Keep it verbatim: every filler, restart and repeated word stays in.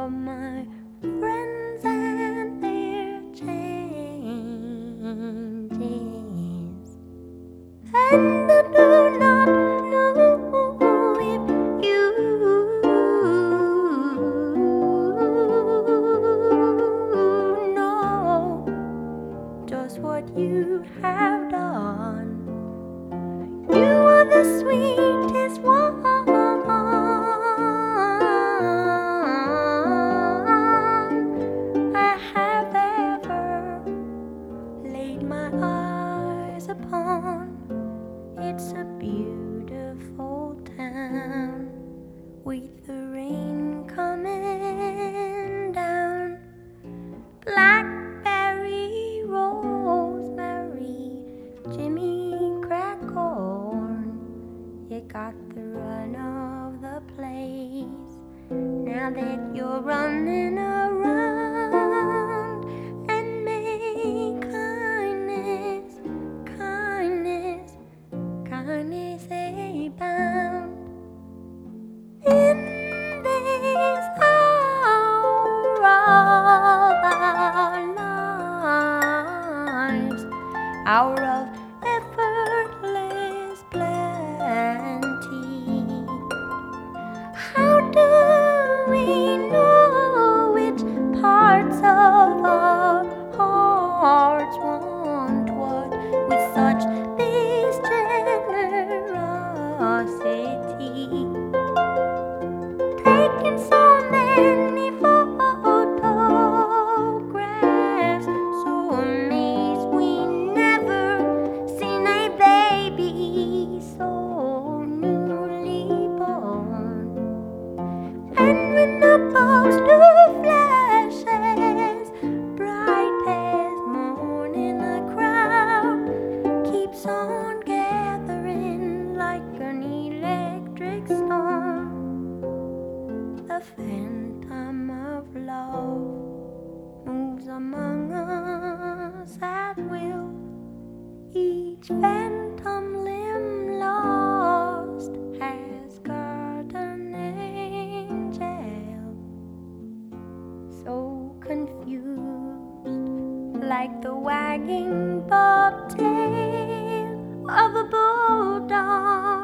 of my friends and their changes, and I do not know if you know just what you have done. You are the sweetest one I have ever laid my eyes upon. It's a beautiful town with the rain coming down. Blackberry, rosemary, Jimmy crack corn. You got the run of the place now that you're running around. And may kindness, kindness, kindness abound in this hour of our lives, hour of effortless plenty. How do we know which parts of our hearts want what with such this generosity? Taking so many photographs, so amazed we never seen a baby so newly born. And when the poster flashes bright as morning, the crowd keeps on gathering like an electric storm. The phantom of love moves among us at will, each phantom limb lost has got an angel. So confused, like the wagging bobtail of a bulldog.